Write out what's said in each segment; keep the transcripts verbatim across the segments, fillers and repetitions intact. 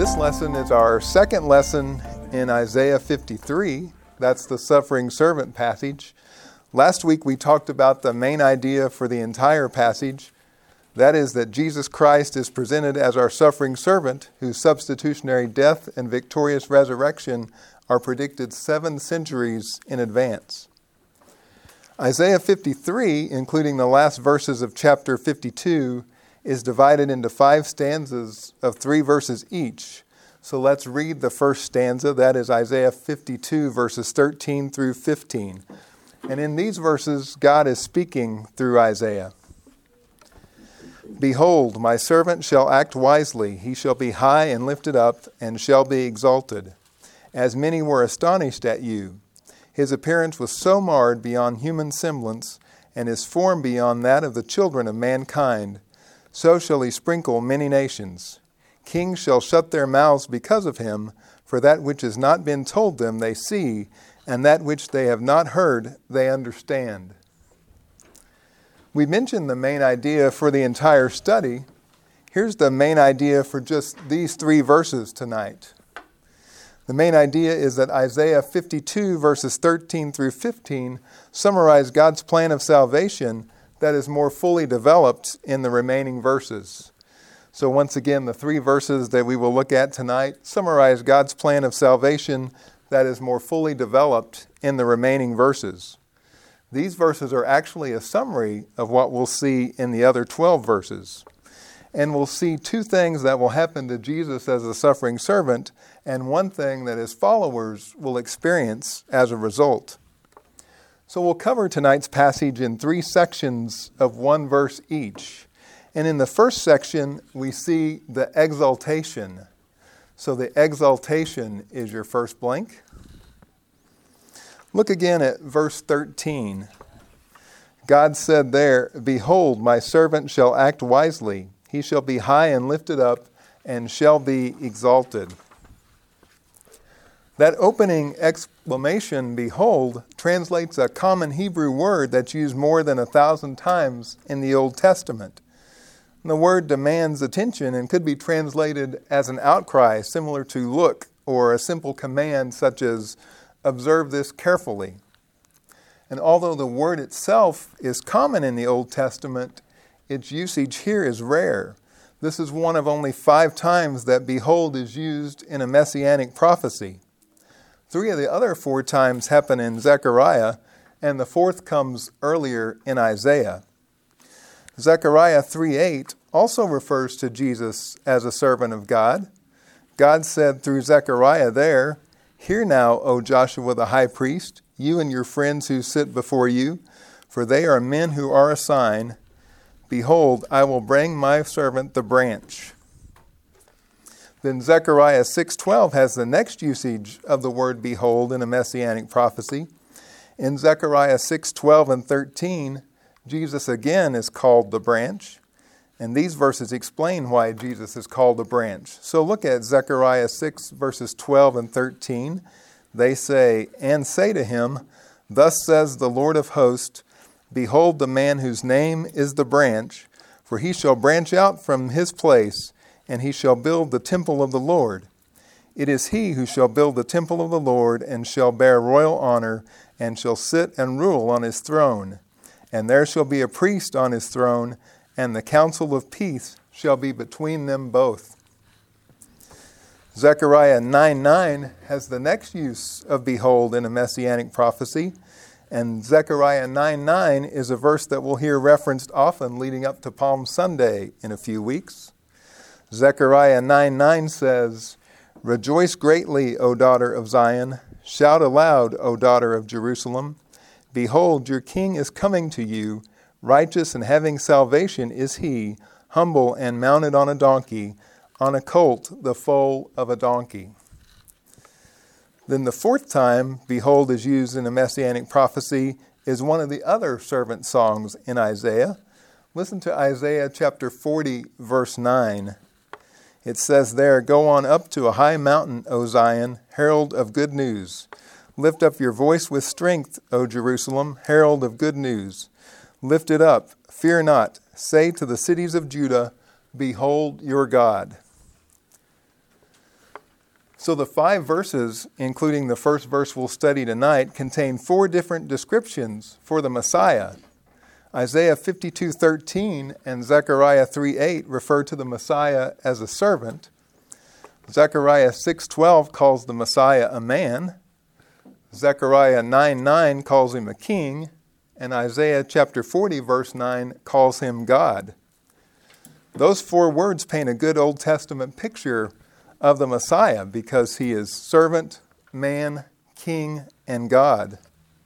This lesson is our second lesson in Isaiah fifty-three. That's the suffering servant passage. Last week we talked about the main idea for the entire passage. That is that Jesus Christ is presented as our suffering servant, whose substitutionary death and victorious resurrection are predicted seven centuries in advance. Isaiah fifty-three, including the last verses of chapter fifty-two, is divided into five stanzas of three verses each. So let's read the first stanza. That is Isaiah fifty-two, verses thirteen through fifteen. And in these verses, God is speaking through Isaiah. Behold, my servant shall act wisely. He shall be high and lifted up, and shall be exalted. As many were astonished at you. His appearance was so marred beyond human semblance, and his form beyond that of the children of mankind. So shall he sprinkle many nations. Kings shall shut their mouths because of him, for that which has not been told them they see, and that which they have not heard they understand. We mentioned the main idea for the entire study. Here's the main idea for just these three verses tonight. The main idea is that Isaiah fifty-two, verses thirteen through fifteen, summarize God's plan of salvation that is more fully developed in the remaining verses. So once again, the three verses that we will look at tonight summarize God's plan of salvation that is more fully developed in the remaining verses. These verses are actually a summary of what we'll see in the other twelve verses. And we'll see two things that will happen to Jesus as a suffering servant, and one thing that his followers will experience as a result. So we'll cover tonight's passage in three sections of one verse each. And in the first section, we see the exaltation. So the exaltation is your first blank. Look again at verse thirteen. God said there, Behold, my servant shall act wisely. He shall be high and lifted up, and shall be exalted. That opening exclamation, behold, translates a common Hebrew word that's used more than a thousand times in the Old Testament. And the word demands attention and could be translated as an outcry similar to look, or a simple command such as observe this carefully. And although the word itself is common in the Old Testament, its usage here is rare. This is one of only five times that behold is used in a messianic prophecy. Three of the other four times happen in Zechariah, and the fourth comes earlier in Isaiah. Zechariah three eight also refers to Jesus as a servant of God. God said through Zechariah there, Hear now, O Joshua the high priest, you and your friends who sit before you, for they are men who are a sign. Behold, I will bring my servant the branch. Then Zechariah six twelve has the next usage of the word behold in a messianic prophecy. In Zechariah six twelve and thirteen, Jesus again is called the branch. And these verses explain why Jesus is called the branch. So look at Zechariah six verses twelve and thirteen. They say, And say to him, Thus says the Lord of hosts, Behold the man whose name is the branch, for he shall branch out from his place, and he shall build the temple of the Lord. It is he who shall build the temple of the Lord, and shall bear royal honor, and shall sit and rule on his throne. And there shall be a priest on his throne, and the council of peace shall be between them both. Zechariah nine nine has the next use of behold in a messianic prophecy. And Zechariah nine nine is a verse that we'll hear referenced often leading up to Palm Sunday in a few weeks. Zechariah nine nine says, Rejoice greatly, O daughter of Zion. Shout aloud, O daughter of Jerusalem. Behold, your king is coming to you. Righteous and having salvation is he, humble and mounted on a donkey, on a colt, the foal of a donkey. Then the fourth time, behold is used in a messianic prophecy is one of the other servant songs in Isaiah. Listen to Isaiah chapter forty, verse nine. It says there, Go on up to a high mountain, O Zion, herald of good news. Lift up your voice with strength, O Jerusalem, herald of good news. Lift it up, fear not. Say to the cities of Judah, Behold your God. So the five verses, including the first verse we'll study tonight, contain four different descriptions for the Messiah. Isaiah fifty-two thirteen and Zechariah three eight refer to the Messiah as a servant. Zechariah six twelve calls the Messiah a man. Zechariah nine nine calls him a king. And Isaiah chapter forty verse nine calls him God. Those four words paint a good Old Testament picture of the Messiah because he is servant, man, king, and God.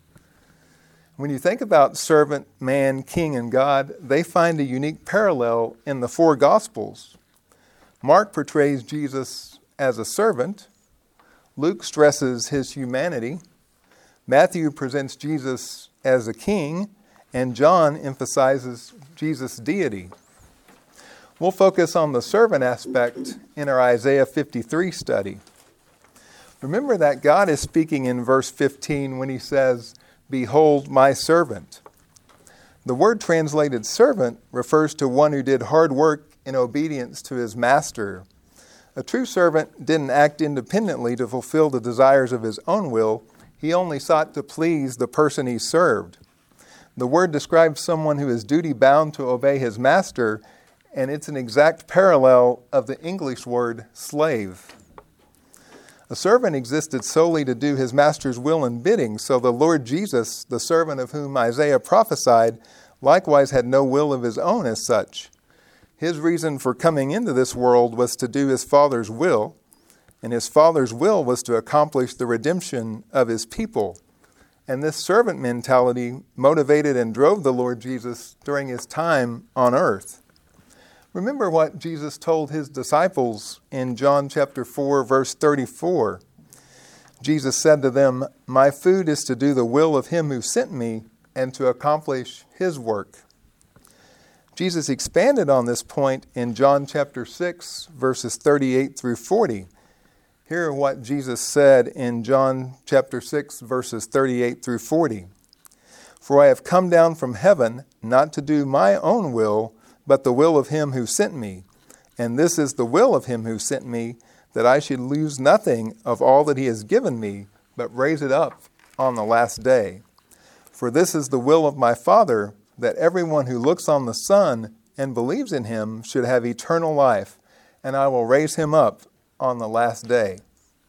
When you think about servant, man, king, and God, they find a unique parallel in the four Gospels. Mark portrays Jesus as a servant. Luke stresses his humanity. Matthew presents Jesus as a king, and John emphasizes Jesus' deity. We'll focus on the servant aspect in our Isaiah fifty-three study. Remember that God is speaking in verse fifteen when he says, "Behold my servant." The word translated servant refers to one who did hard work in obedience to his master. A true servant didn't act independently to fulfill the desires of his own will. He only sought to please the person he served. The word describes someone who is duty-bound to obey his master, and it's an exact parallel of the English word slave. A servant existed solely to do his master's will and bidding, so the Lord Jesus, the servant of whom Isaiah prophesied, likewise had no will of his own as such. His reason for coming into this world was to do his Father's will, and his Father's will was to accomplish the redemption of his people. And this servant mentality motivated and drove the Lord Jesus during his time on earth. Remember what Jesus told his disciples in John chapter four, verse thirty-four. Jesus said to them, "My food is to do the will of him who sent me and to accomplish his work." Jesus expanded on this point in John chapter six, verses thirty-eight through forty. Hear what Jesus said in John chapter six, verses thirty-eight through forty. "For I have come down from heaven, not to do my own will, but the will of him who sent me. And this is the will of him who sent me, that I should lose nothing of all that he has given me, but raise it up on the last day. For this is the will of my Father, that everyone who looks on the Son and believes in him should have eternal life, and I will raise him up on the last day."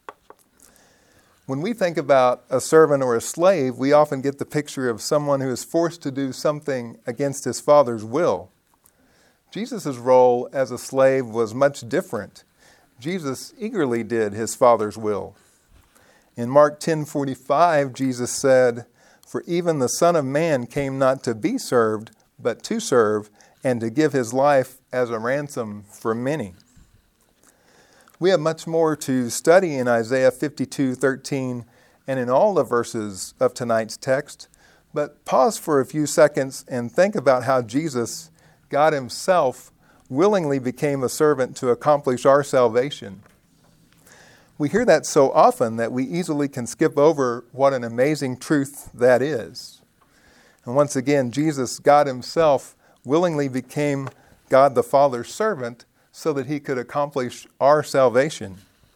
When we think about a servant or a slave, we often get the picture of someone who is forced to do something against his Father's will. Jesus' role as a slave was much different. Jesus eagerly did his Father's will. In Mark ten forty-five, Jesus said, "For even the Son of Man came not to be served, but to serve, and to give his life as a ransom for many." We have much more to study in Isaiah fifty-two thirteen and in all the verses of tonight's text, but pause for a few seconds and think about how Jesus, God himself, willingly became a servant to accomplish our salvation. We hear that so often that we easily can skip over what an amazing truth that is. And once again, Jesus, God himself, willingly became God the Father's servant so that he could accomplish our salvation.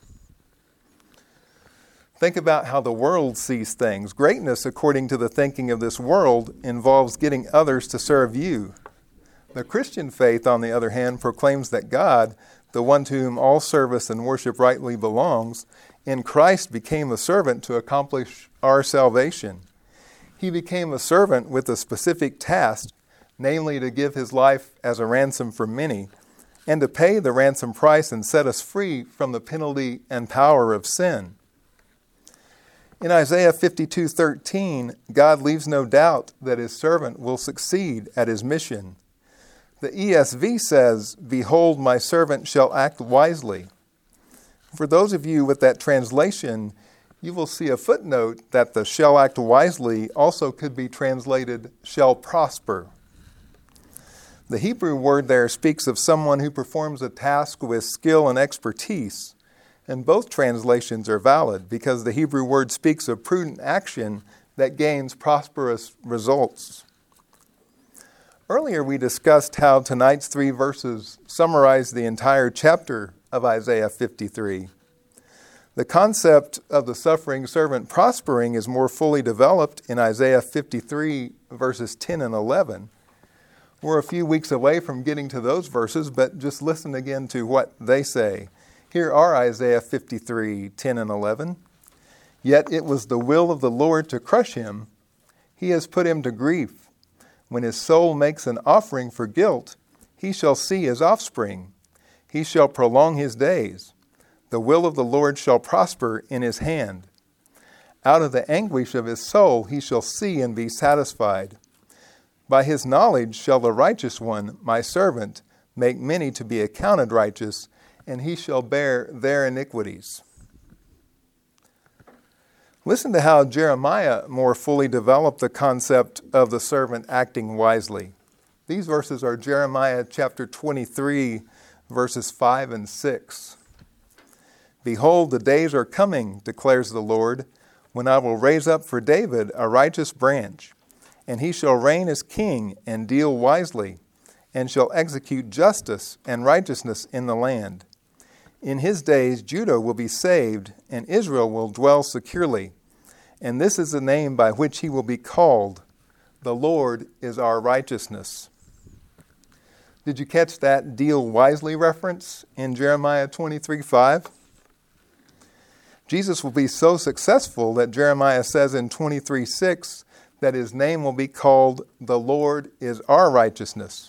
Think about how the world sees things. Greatness, according to the thinking of this world, involves getting others to serve you. The Christian faith, on the other hand, proclaims that God, the one to whom all service and worship rightly belongs, in Christ became a servant to accomplish our salvation. He became a servant with a specific task, namely to give his life as a ransom for many, and to pay the ransom price and set us free from the penalty and power of sin. In Isaiah fifty-two thirteen, God leaves no doubt that his servant will succeed at his mission. The E S V says, "Behold, my servant shall act wisely." For those of you with that translation, you will see a footnote that the "shall act wisely" also could be translated "shall prosper." The Hebrew word there speaks of someone who performs a task with skill and expertise, and both translations are valid because the Hebrew word speaks of prudent action that gains prosperous results. Earlier we discussed how tonight's three verses summarize the entire chapter of Isaiah fifty-three. The concept of the suffering servant prospering is more fully developed in Isaiah fifty-three, verses ten and eleven. We're a few weeks away from getting to those verses, but just listen again to what they say. Here are Isaiah fifty-three, ten and eleven. Yet it was the will of the Lord to crush him. He has put him to grief. When his soul makes an offering for guilt, he shall see his offspring. He shall prolong his days. The will of the Lord shall prosper in his hand. Out of the anguish of his soul he shall see and be satisfied. By his knowledge shall the righteous one, my servant, make many to be accounted righteous, and he shall bear their iniquities. Listen to how Jeremiah more fully developed the concept of the servant acting wisely. These verses are Jeremiah chapter twenty-three, verses five and six. Behold, the days are coming, declares the Lord, when I will raise up for David a righteous branch, and he shall reign as king and deal wisely, and shall execute justice and righteousness in the land. In his days Judah will be saved, and Israel will dwell securely. And this is the name by which he will be called. The Lord is our righteousness. Did you catch that deal wisely reference in Jeremiah twenty-three five? Jesus will be so successful that Jeremiah says in twenty-three six that his name will be called, the Lord is our righteousness.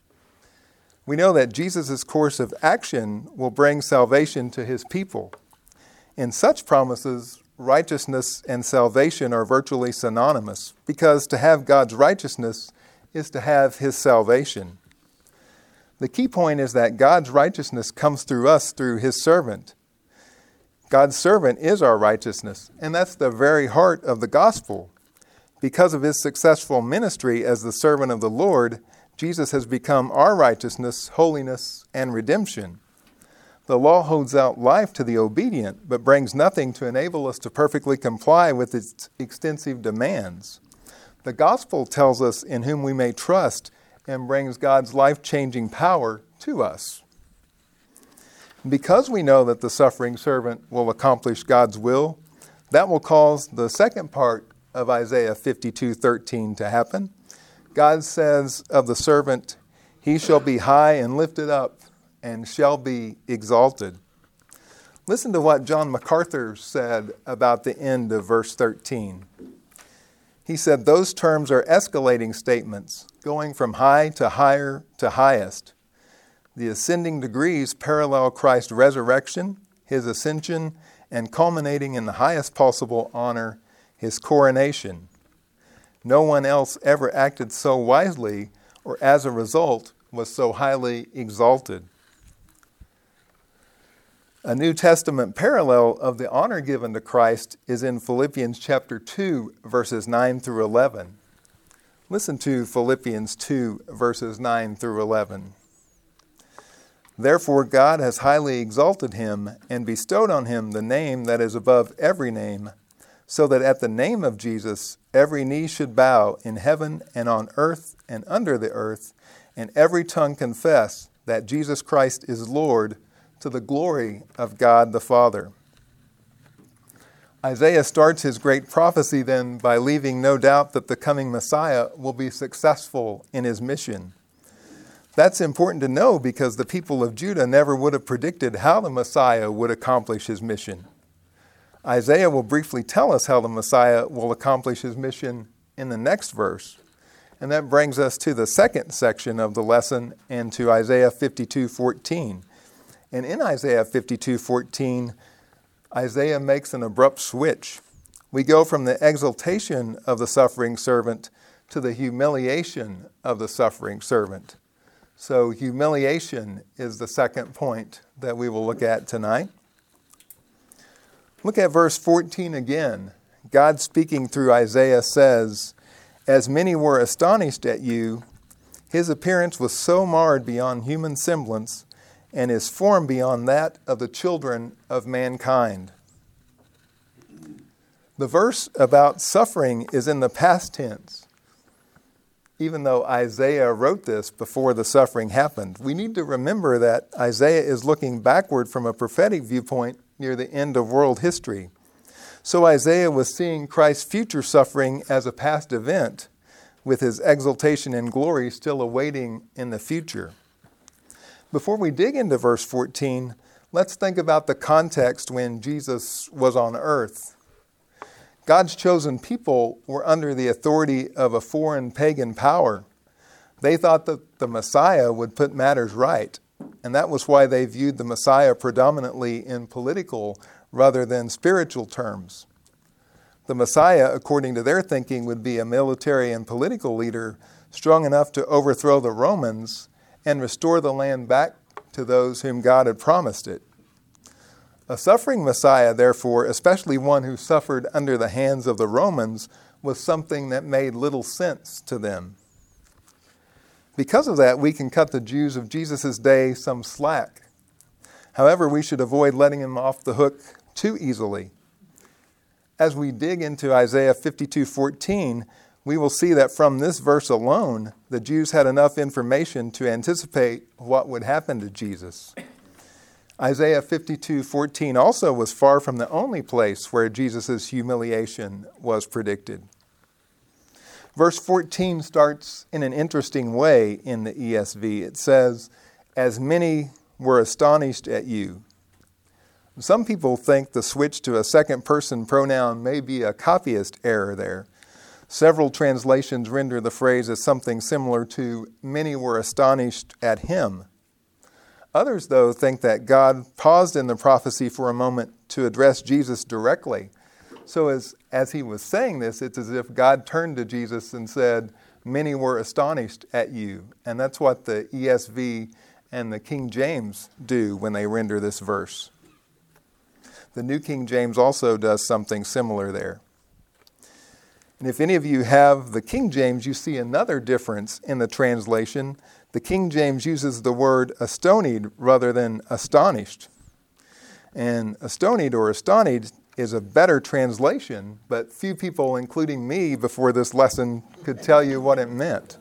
We know that Jesus' course of action will bring salvation to his people. In such promises, righteousness and salvation are virtually synonymous, because to have God's righteousness is to have his salvation. The key point is that God's righteousness comes through us through his servant. God's servant is our righteousness, and that's the very heart of the gospel. Because of his successful ministry as the servant of the Lord, Jesus has become our righteousness, holiness, and redemption. The law holds out life to the obedient, but brings nothing to enable us to perfectly comply with its extensive demands. The gospel tells us in whom we may trust and brings God's life-changing power to us. Because we know that the suffering servant will accomplish God's will, that will cause the second part of Isaiah fifty-two thirteen to happen. God says of the servant, he shall be high and lifted up and shall be exalted. Listen to what John MacArthur said about the end of verse thirteen. He said, those terms are escalating statements, going from high to higher to highest. The ascending degrees parallel Christ's resurrection, his ascension, and culminating in the highest possible honor, his coronation. No one else ever acted so wisely, or as a result, was so highly exalted. A New Testament parallel of the honor given to Christ is in Philippians chapter two, verses nine through eleven. Listen to Philippians two, verses nine through eleven. Therefore God has highly exalted him and bestowed on him the name that is above every name, so that at the name of Jesus every knee should bow in heaven and on earth and under the earth, and every tongue confess that Jesus Christ is Lord, to the glory of God the Father. Isaiah starts his great prophecy then by leaving no doubt that the coming Messiah will be successful in his mission. That's important to know because the people of Judah never would have predicted how the Messiah would accomplish his mission. Isaiah will briefly tell us how the Messiah will accomplish his mission in the next verse. And that brings us to the second section of the lesson and to Isaiah fifty-two fourteen. And in Isaiah fifty-two fourteen, Isaiah makes an abrupt switch. We go from the exaltation of the suffering servant to the humiliation of the suffering servant. So humiliation is the second point that we will look at tonight. Look at verse fourteen again. God speaking through Isaiah says, as many were astonished at you, his appearance was so marred beyond human semblance, and his form beyond that of the children of mankind. The verse about suffering is in the past tense. Even though Isaiah wrote this before the suffering happened, we need to remember that Isaiah is looking backward from a prophetic viewpoint near the end of world history. So Isaiah was seeing Christ's future suffering as a past event, with his exaltation and glory still awaiting in the future. Before we dig into verse fourteen, let's think about the context when Jesus was on earth. God's chosen people were under the authority of a foreign pagan power. They thought that the Messiah would put matters right, and that was why they viewed the Messiah predominantly in political rather than spiritual terms. The Messiah, according to their thinking, would be a military and political leader strong enough to overthrow the Romans and restore the land back to those whom God had promised it. A suffering Messiah, therefore, especially one who suffered under the hands of the Romans, was something that made little sense to them. Because of that, we can cut the Jews of Jesus' day some slack. However, we should avoid letting them off the hook too easily. As we dig into Isaiah fifty-two fourteen, we will see that from this verse alone, the Jews had enough information to anticipate what would happen to Jesus. Isaiah fifty-two fourteen also was far from the only place where Jesus' humiliation was predicted. Verse fourteen starts in an interesting way in the E S V. It says, "As many were astonished at you." Some people think the switch to a second-person pronoun may be a copyist error there. Several translations render the phrase as something similar to, "Many were astonished at him." Others, though, think that God paused in the prophecy for a moment to address Jesus directly. So as, as he was saying this, it's as if God turned to Jesus and said, "Many were astonished at you." And that's what the E S V and the King James do when they render this verse. The New King James also does something similar there. And if any of you have the King James, you see another difference in the translation. The King James uses the word astonied rather than astonished. And astonied or astonished is a better translation, but few people, including me before this lesson, could tell you what it meant.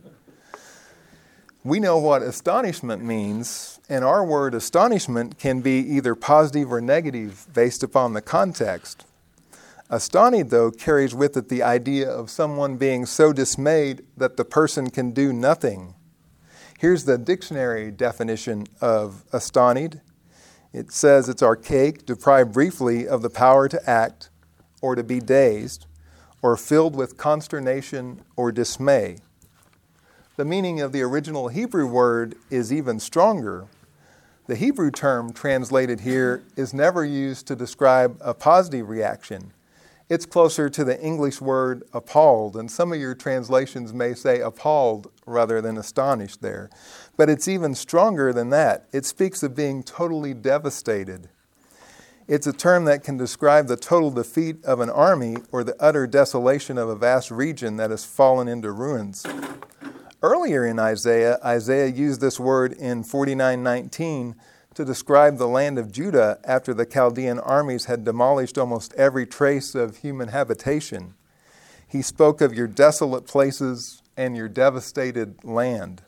We know what astonishment means, and our word astonishment can be either positive or negative based upon the context. Astonished, though, carries with it the idea of someone being so dismayed that the person can do nothing. Here's the dictionary definition of astonished. It says it's archaic, deprived briefly of the power to act, or to be dazed, or filled with consternation or dismay. The meaning of the original Hebrew word is even stronger. The Hebrew term translated here is never used to describe a positive reaction. It's closer to the English word appalled, and some of your translations may say appalled rather than astonished there. But it's even stronger than that. It speaks of being totally devastated. It's a term that can describe the total defeat of an army or the utter desolation of a vast region that has fallen into ruins. Earlier in Isaiah, Isaiah used this word in forty-nine nineteen to describe the land of Judah after the Chaldean armies had demolished almost every trace of human habitation. He spoke of your desolate places and your devastated land.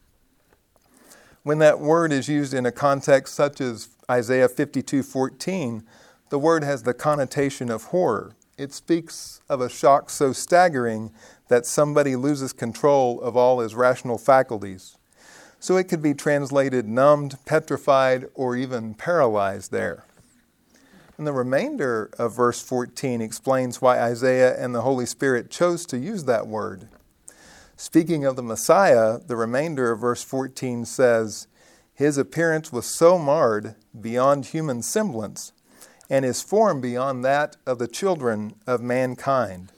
When that word is used in a context such as Isaiah fifty-two fourteen, the word has the connotation of horror. It speaks of a shock so staggering that somebody loses control of all his rational faculties. So it could be translated numbed, petrified, or even paralyzed there. And the remainder of verse fourteen explains why Isaiah and the Holy Spirit chose to use that word. Speaking of the Messiah, the remainder of verse fourteen says, "His appearance was so marred beyond human semblance, and his form beyond that of the children of mankind."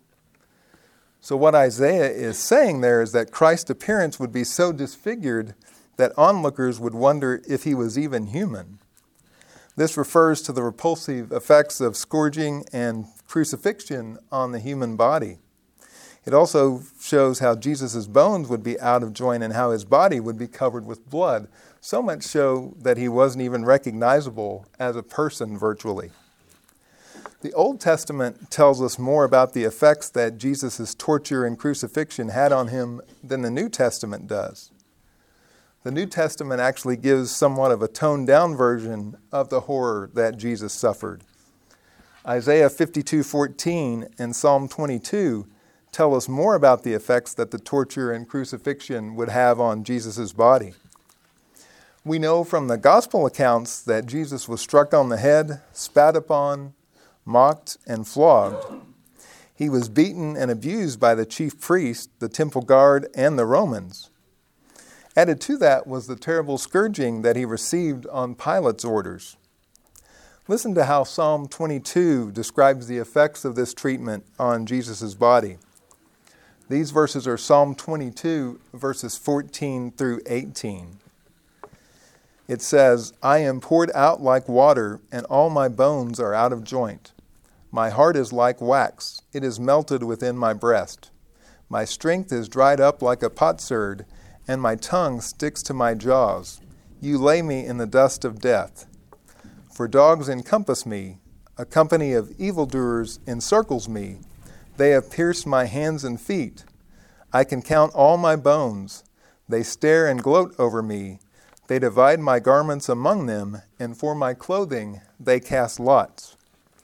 So what Isaiah is saying there is that Christ's appearance would be so disfigured that onlookers would wonder if he was even human. This refers to the repulsive effects of scourging and crucifixion on the human body. It also shows how Jesus' bones would be out of joint and how his body would be covered with blood, so much so that he wasn't even recognizable as a person virtually. The Old Testament tells us more about the effects that Jesus' torture and crucifixion had on him than the New Testament does. The New Testament actually gives somewhat of a toned-down version of the horror that Jesus suffered. Isaiah fifty-two fourteen and Psalm twenty-two tell us more about the effects that the torture and crucifixion would have on Jesus' body. We know from the gospel accounts that Jesus was struck on the head, spat upon, mocked, and flogged. He was beaten and abused by the chief priest, the temple guard, and the Romans. Added to that was the terrible scourging that he received on Pilate's orders. Listen to how Psalm twenty-two describes the effects of this treatment on Jesus' body. These verses are Psalm twenty-two, verses fourteen through eighteen. It says, I am poured out like water, and all my bones are out of joint. My heart is like wax, it is melted within my breast. My strength is dried up like a potsherd, and my tongue sticks to my jaws. You lay me in the dust of death. For dogs encompass me, a company of evildoers encircles me. They have pierced my hands and feet. I can count all my bones. They stare and gloat over me. They divide my garments among them, and for my clothing they cast lots.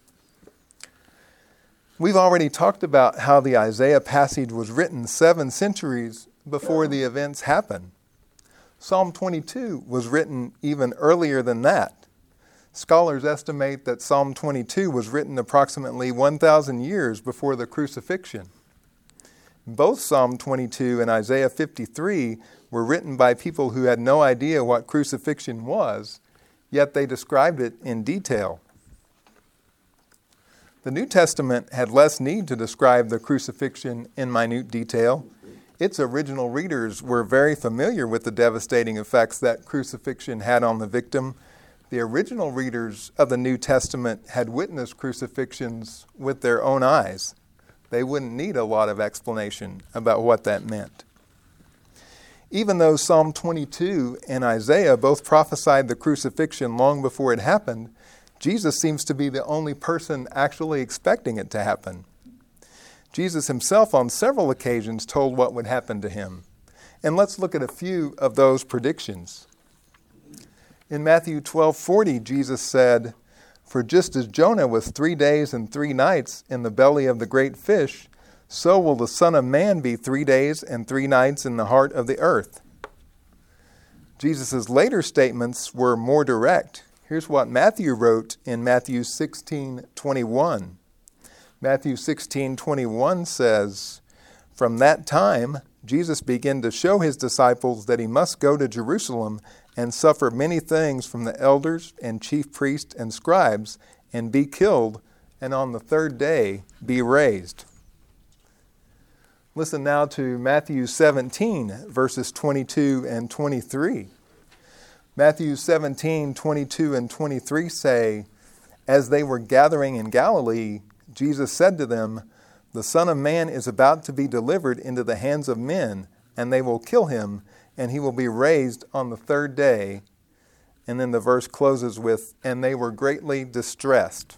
We've already talked about how the Isaiah passage was written seven centuries before the events happened. Psalm twenty-two was written even earlier than that. Scholars estimate that Psalm twenty-two was written approximately one thousand years before the crucifixion. Both Psalm twenty-two and Isaiah fifty-three were written by people who had no idea what crucifixion was, yet they described it in detail. The New Testament had less need to describe the crucifixion in minute detail. Its original readers were very familiar with the devastating effects that crucifixion had on the victim. The original readers of the New Testament had witnessed crucifixions with their own eyes. They wouldn't need a lot of explanation about what that meant. Even though Psalm twenty-two and Isaiah both prophesied the crucifixion long before it happened, Jesus seems to be the only person actually expecting it to happen. Jesus himself on several occasions told what would happen to him. And let's look at a few of those predictions. In Matthew twelve forty, Jesus said, For just as Jonah was three days and three nights in the belly of the great fish, so will the Son of Man be three days and three nights in the heart of the earth. Jesus' later statements were more direct. Here's what Matthew wrote in Matthew sixteen twenty-one. Matthew sixteen twenty-one says, From that time, Jesus began to show his disciples that he must go to Jerusalem and suffer many things from the elders and chief priests and scribes, and be killed, and on the third day be raised. Listen now to Matthew seventeen, verses twenty-two and twenty-three. Matthew seventeen, twenty-two and twenty-three say, As they were gathering in Galilee, Jesus said to them, The Son of Man is about to be delivered into the hands of men, and they will kill him, and he will be raised on the third day. And then the verse closes with, And they were greatly distressed.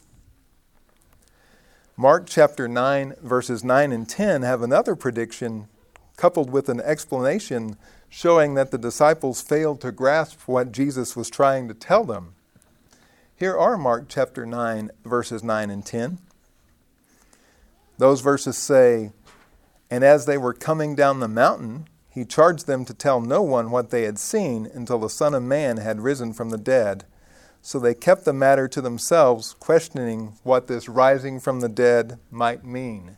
Mark chapter nine, verses nine and ten have another prediction coupled with an explanation showing that the disciples failed to grasp what Jesus was trying to tell them. Here are Mark chapter nine, verses nine and ten. Those verses say, And as they were coming down the mountain, he charged them to tell no one what they had seen until the Son of Man had risen from the dead. So they kept the matter to themselves, questioning what this rising from the dead might mean.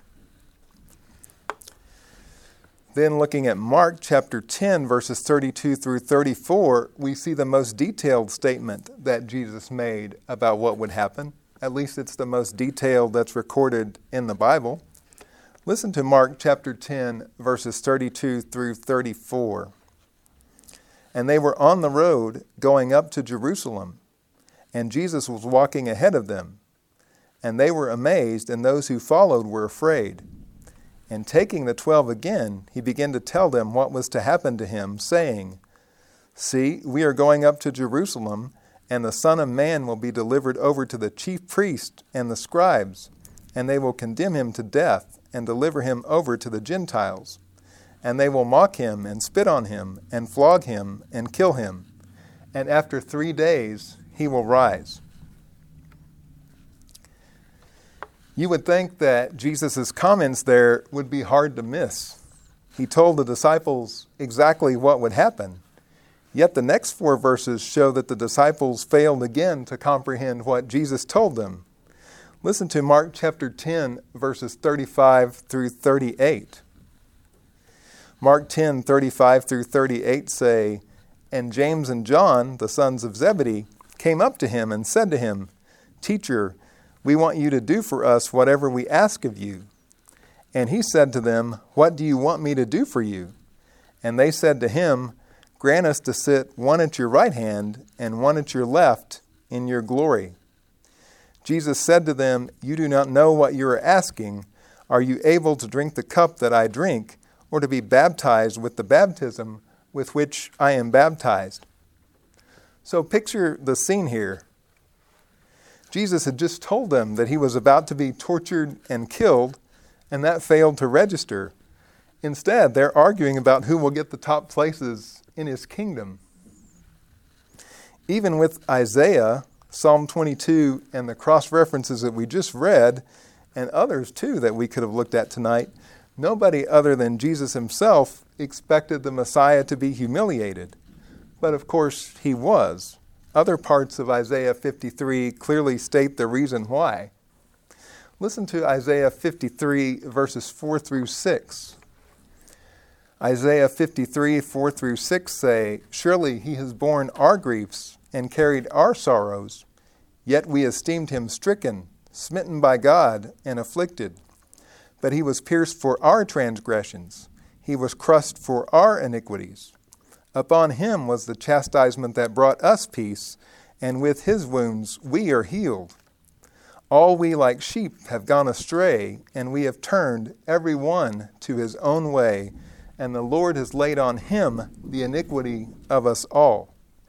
Then looking at Mark chapter ten, verses thirty-two through thirty-four, we see the most detailed statement that Jesus made about what would happen. At least it's the most detailed that's recorded in the Bible. Listen to Mark chapter ten, verses thirty-two through thirty-four. And they were on the road going up to Jerusalem, and Jesus was walking ahead of them. And they were amazed, and those who followed were afraid. And taking the twelve again, he began to tell them what was to happen to him, saying, See, we are going up to Jerusalem, and the Son of Man will be delivered over to the chief priests and the scribes, and they will condemn him to death and deliver him over to the Gentiles. and they will mock him and spit on him and flog him and kill him. And after three days he will rise. You would think that Jesus' comments there would be hard to miss. He told the disciples exactly what would happen. Yet the next four verses show that the disciples failed again to comprehend what Jesus told them. Listen to Mark chapter ten, verses thirty-five through thirty-eight. Mark ten, thirty-five through thirty-eight say, "And James and John, the sons of Zebedee, came up to him and said to him, 'Teacher, we want you to do for us whatever we ask of you.' And he said to them, 'What do you want me to do for you?' And they said to him, 'Grant us to sit one at your right hand and one at your left in your glory.' Jesus said to them, 'You do not know what you are asking. Are you able to drink the cup that I drink, or to be baptized with the baptism with which I am baptized?'" So picture the scene here. Jesus had just told them that he was about to be tortured and killed, and that failed to register. Instead, they're arguing about who will get the top places in his kingdom. Even with Isaiah, Psalm twenty-two, and the cross-references that we just read, and others too that we could have looked at tonight, nobody other than Jesus himself expected the Messiah to be humiliated. But of course, he was. Other parts of Isaiah fifty-three clearly state the reason why. Listen to Isaiah fifty-three, verses four through six. Isaiah fifty-three, four through six say, "Surely he has borne our griefs and carried our sorrows, yet we esteemed him stricken, smitten by God, and afflicted. But he was pierced for our transgressions, he was crushed for our iniquities. Upon him was the chastisement that brought us peace, and with his wounds we are healed. All we like sheep have gone astray, and we have turned every one to his own way, and the Lord has laid on him the iniquity of us all."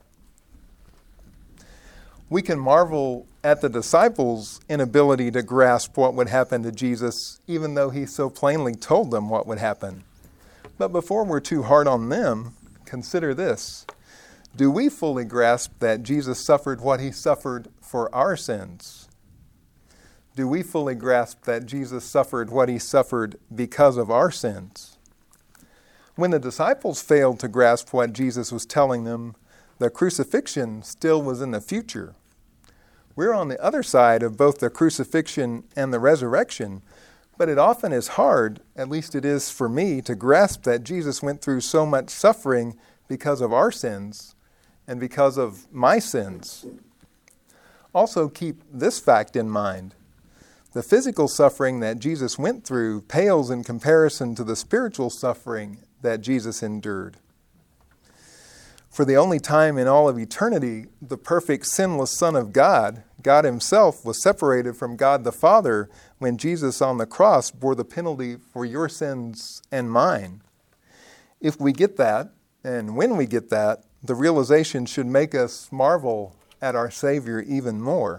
We can marvel at the disciples' inability to grasp what would happen to Jesus, even though he so plainly told them what would happen. But before we're too hard on them, consider this. Do we fully grasp that Jesus suffered what he suffered for our sins? Do we fully grasp that Jesus suffered what he suffered because of our sins? When the disciples failed to grasp what Jesus was telling them, the crucifixion still was in the future. We're on the other side of both the crucifixion and the resurrection, but it often is hard, at least it is for me, to grasp that Jesus went through so much suffering because of our sins and because of my sins. Also keep this fact in mind. The physical suffering that Jesus went through pales in comparison to the spiritual suffering that Jesus endured. For the only time in all of eternity, the perfect sinless Son of God, God himself, was separated from God the Father when Jesus on the cross bore the penalty for your sins and mine. If we get that, and when we get that, the realization should make us marvel at our Savior even more.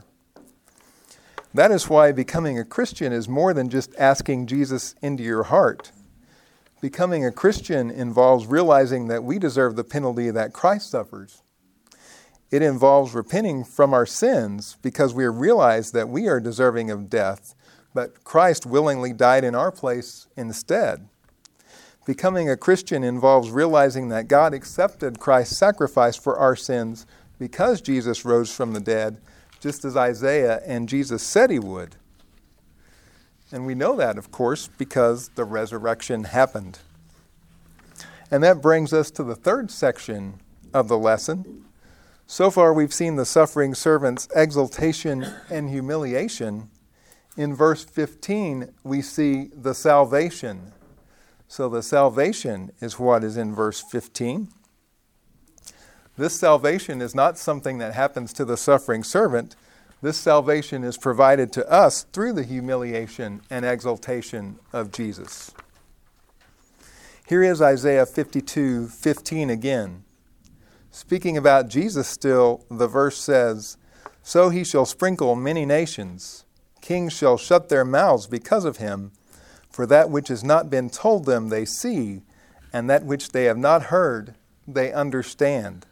That is why becoming a Christian is more than just asking Jesus into your heart. Becoming a Christian involves realizing that we deserve the penalty that Christ suffers. It involves repenting from our sins because we realize that we are deserving of death, but Christ willingly died in our place instead. Becoming a Christian involves realizing that God accepted Christ's sacrifice for our sins because Jesus rose from the dead, just as Isaiah and Jesus said he would. And we know that, of course, because the resurrection happened. And that brings us to the third section of the lesson. So far, we've seen the suffering servant's exaltation and humiliation. In verse fifteen, we see the salvation. So the salvation is what is in verse fifteen. This salvation is not something that happens to the suffering servant. This salvation is provided to us through the humiliation and exaltation of Jesus. Here is Isaiah fifty-two fifteen again. Speaking about Jesus still, the verse says, "So he shall sprinkle many nations. Kings shall shut their mouths because of him. For that which has not been told them they see, and that which they have not heard, they understand.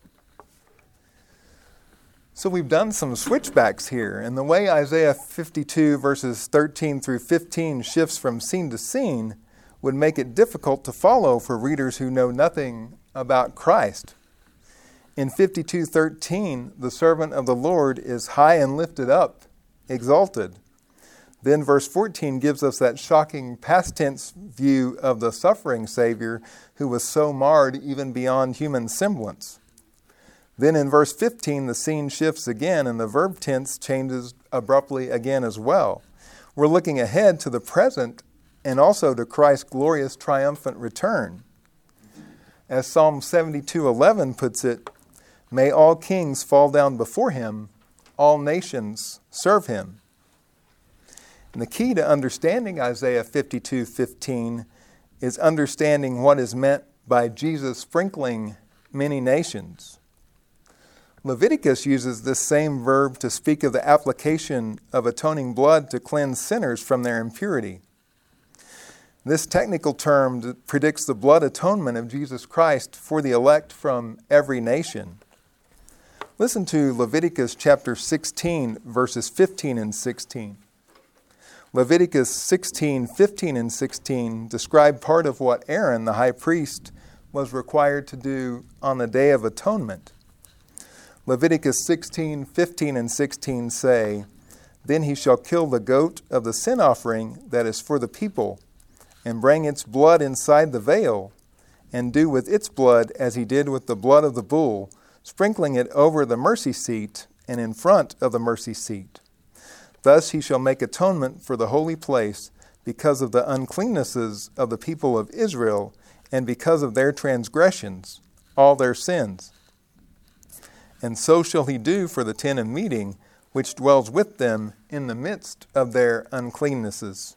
So we've done some switchbacks here, and the way Isaiah fifty-two verses thirteen through fifteen shifts from scene to scene would make it difficult to follow for readers who know nothing about Christ. In fifty-two thirteen, the servant of the Lord is high and lifted up, exalted. Then verse fourteen gives us that shocking past tense view of the suffering Savior who was so marred even beyond human semblance. Then in verse fifteen, the scene shifts again and the verb tense changes abruptly again as well. We're looking ahead to the present and also to Christ's glorious triumphant return. As Psalm seventy-two eleven puts it, "May all kings fall down before him, all nations serve him." And the key to understanding Isaiah fifty-two fifteen is understanding what is meant by Jesus sprinkling many nations. Leviticus uses this same verb to speak of the application of atoning blood to cleanse sinners from their impurity. This technical term predicts the blood atonement of Jesus Christ for the elect from every nation. Listen to Leviticus chapter sixteen, verses fifteen and sixteen. Leviticus sixteen, fifteen and sixteen describe part of what Aaron, the high priest, was required to do on the Day of Atonement. Leviticus sixteen, fifteen and sixteen say, "Then he shall kill the goat of the sin offering that is for the people, and bring its blood inside the veil, and do with its blood as he did with the blood of the bull, sprinkling it over the mercy seat and in front of the mercy seat. Thus he shall make atonement for the holy place because of the uncleannesses of the people of Israel and because of their transgressions, all their sins. And so shall he do for the tent of meeting, which dwells with them in the midst of their uncleannesses."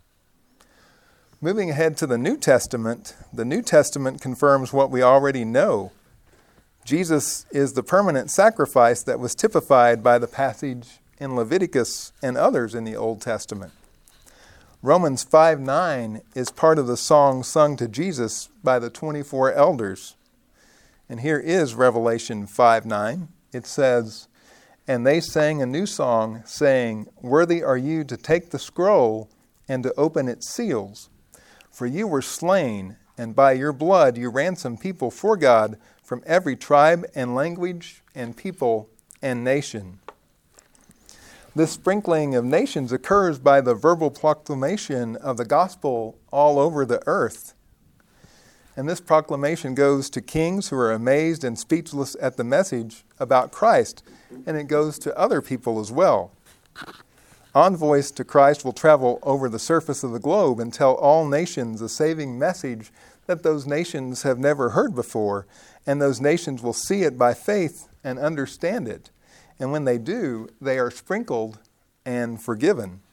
Moving ahead to the New Testament, the New Testament confirms what we already know. Jesus is the permanent sacrifice that was typified by the passage in Leviticus and others in the Old Testament. Romans five nine is part of the song sung to Jesus by the twenty-four elders. And here is Revelation five nine. It says, "And they sang a new song, saying, 'Worthy are you to take the scroll and to open its seals. For you were slain, and by your blood you ransomed people for God from every tribe and language and people and nation.'" This sprinkling of nations occurs by the verbal proclamation of the gospel all over the earth. And this proclamation goes to kings who are amazed and speechless at the message about Christ, and it goes to other people as well. Envoys to Christ will travel over the surface of the globe and tell all nations a saving message that those nations have never heard before, and those nations will see it by faith and understand it. And when they do, they are sprinkled and forgiven.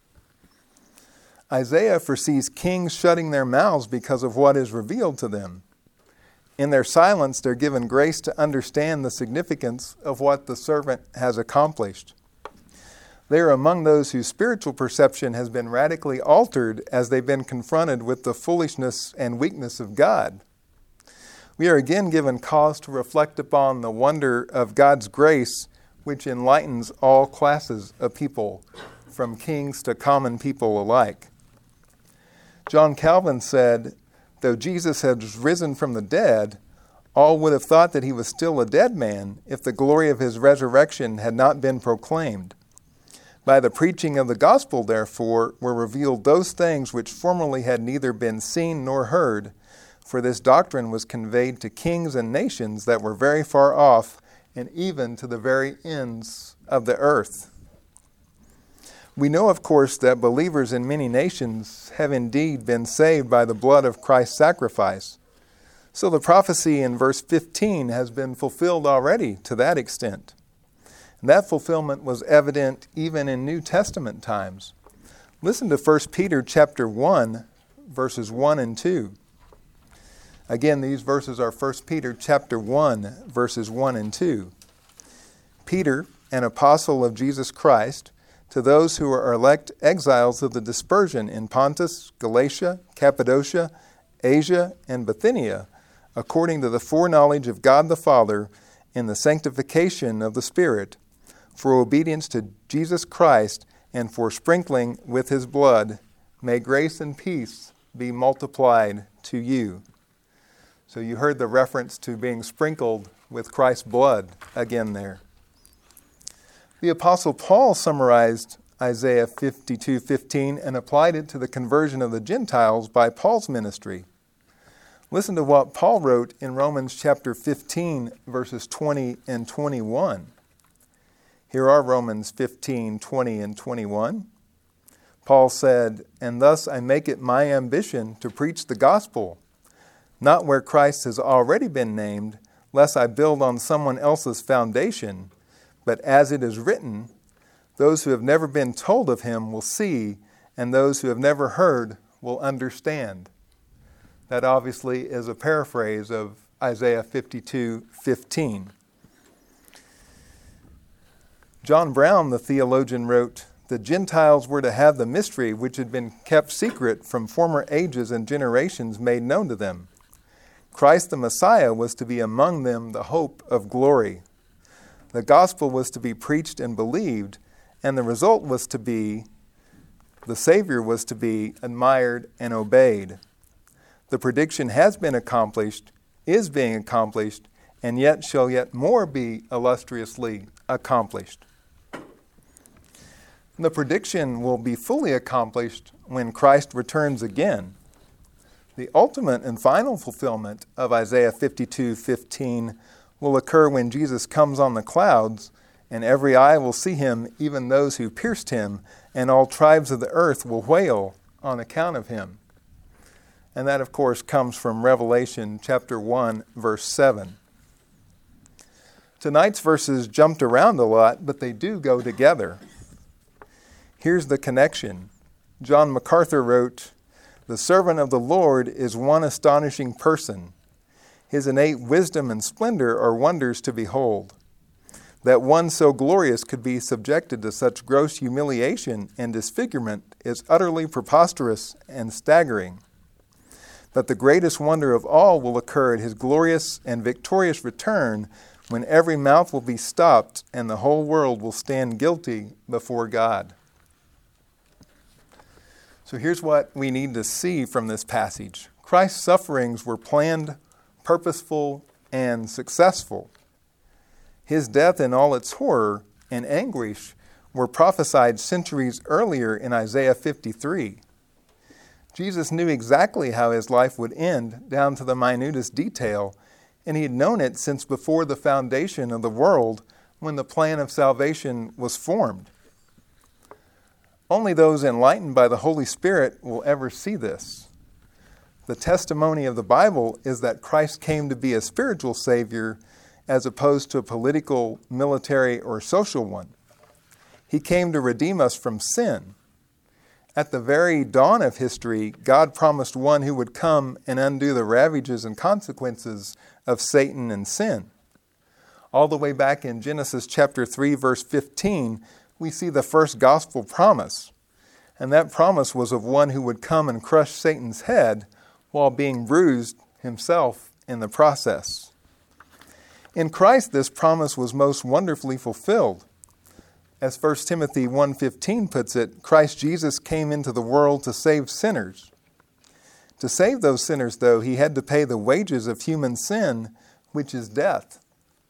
Isaiah foresees kings shutting their mouths because of what is revealed to them. In their silence, they're given grace to understand the significance of what the servant has accomplished. They are among those whose spiritual perception has been radically altered as they've been confronted with the foolishness and weakness of God. We are again given cause to reflect upon the wonder of God's grace, which enlightens all classes of people, from kings to common people alike. John Calvin said, "Though Jesus has risen from the dead, all would have thought that he was still a dead man if the glory of his resurrection had not been proclaimed. By the preaching of the gospel, therefore, were revealed those things which formerly had neither been seen nor heard, for this doctrine was conveyed to kings and nations that were very far off, and even to the very ends of the earth." We know, of course, that believers in many nations have indeed been saved by the blood of Christ's sacrifice. So the prophecy in verse fifteen has been fulfilled already to that extent. And that fulfillment was evident even in New Testament times. Listen to First Peter chapter one, verses one and two. Again, these verses are First Peter chapter one, verses one and two. "Peter, an apostle of Jesus Christ, to those who are elect exiles of the dispersion in Pontus, Galatia, Cappadocia, Asia, and Bithynia, according to the foreknowledge of God the Father, in the sanctification of the Spirit, for obedience to Jesus Christ, and for sprinkling with his blood. May grace and peace be multiplied to you. So you heard the reference to being sprinkled with Christ's blood again there. The Apostle Paul summarized Isaiah fifty-two fifteen and applied it to the conversion of the Gentiles by Paul's ministry. Listen to what Paul wrote in Romans chapter fifteen, verses twenty and twenty-one. Here are Romans fifteen, twenty and twenty-one. Paul said, "And thus I make it my ambition to preach the gospel, not where Christ has already been named, lest I build on someone else's foundation, but as it is written, those who have never been told of him will see, and those who have never heard will understand." That obviously is a paraphrase of Isaiah fifty-two fifteen. John Brown, the theologian, wrote, "The Gentiles were to have the mystery which had been kept secret from former ages and generations made known to them. Christ the Messiah was to be among them the hope of glory. The gospel was to be preached and believed, and the result was to be, the Savior was to be admired and obeyed. The prediction has been accomplished, is being accomplished, and yet shall yet more be illustriously accomplished." The prediction will be fully accomplished when Christ returns again. The ultimate and final fulfillment of Isaiah fifty-two fifteen will occur when Jesus comes on the clouds, and every eye will see him, even those who pierced him, and all tribes of the earth will wail on account of him. And that, of course, comes from Revelation chapter one, verse seven. Tonight's verses jumped around a lot, but they do go together. Here's the connection. John MacArthur wrote, "The servant of the Lord is one astonishing person. His innate wisdom and splendor are wonders to behold. That one so glorious could be subjected to such gross humiliation and disfigurement is utterly preposterous and staggering. But the greatest wonder of all will occur at his glorious and victorious return, when every mouth will be stopped and the whole world will stand guilty before God." So here's what we need to see from this passage. Christ's sufferings were planned, purposeful, and successful. His death in all its horror and anguish were prophesied centuries earlier in Isaiah fifty-three. Jesus knew exactly how his life would end down to the minutest detail, and he had known it since before the foundation of the world, when the plan of salvation was formed. Only those enlightened by the Holy Spirit will ever see this. The testimony of the Bible is that Christ came to be a spiritual Savior as opposed to a political, military, or social one. He came to redeem us from sin. At the very dawn of history, God promised one who would come and undo the ravages and consequences of Satan and sin. All the way back in Genesis chapter three, verse fifteen, we see the first gospel promise. And that promise was of one who would come and crush Satan's head while being bruised himself in the process. In Christ, this promise was most wonderfully fulfilled. As First Timothy one fifteen puts it, Christ Jesus came into the world to save sinners. To save those sinners, though, he had to pay the wages of human sin, which is death.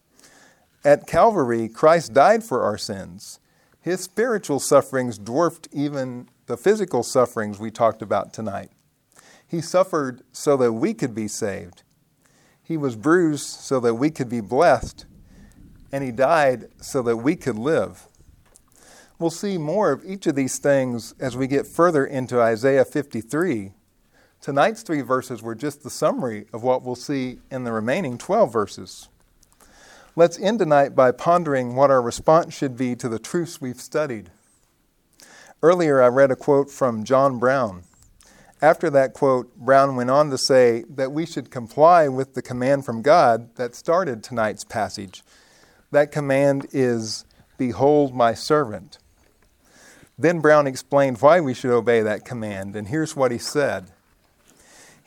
At Calvary, Christ died for our sins. His spiritual sufferings dwarfed even the physical sufferings we talked about tonight. He suffered so that we could be saved. He was bruised so that we could be blessed. And he died so that we could live. We'll see more of each of these things as we get further into Isaiah fifty-three. Tonight's three verses were just the summary of what we'll see in the remaining twelve verses. Let's end tonight by pondering what our response should be to the truths we've studied. Earlier, I read a quote from John Brown. After that quote, Brown went on to say that we should comply with the command from God that started tonight's passage. That command is, "Behold my servant." Then Brown explained why we should obey that command, and here's what he said.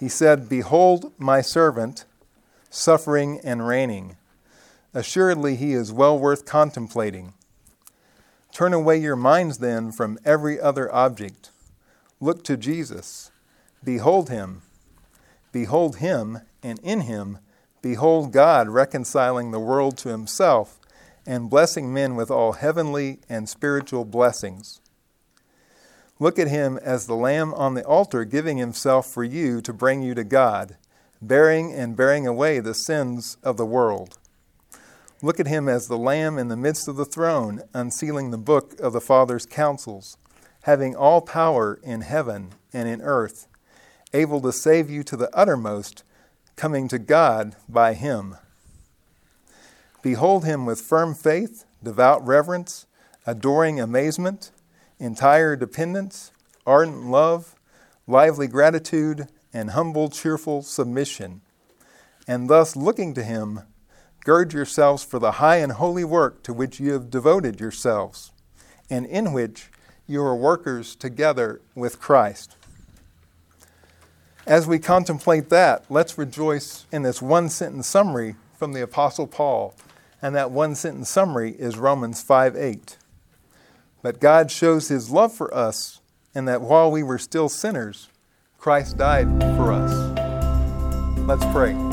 He said, "Behold my servant, suffering and reigning. Assuredly he is well worth contemplating. Turn away your minds then from every other object. Look to Jesus. Behold him. Behold him, and in him, behold God reconciling the world to himself and blessing men with all heavenly and spiritual blessings. Look at him as the Lamb on the altar giving himself for you to bring you to God, bearing and bearing away the sins of the world. Look at him as the Lamb in the midst of the throne, unsealing the book of the Father's counsels, having all power in heaven and in earth, able to save you to the uttermost, coming to God by him. Behold him with firm faith, devout reverence, adoring amazement, entire dependence, ardent love, lively gratitude, and humble, cheerful submission. And thus, looking to him, gird yourselves for the high and holy work to which you have devoted yourselves, and in which you are workers together with Christ." As we contemplate that, let's rejoice in this one-sentence summary from the Apostle Paul. And that one-sentence summary is Romans five eight. But God shows his love for us, in that while we were still sinners, Christ died for us. Let's pray.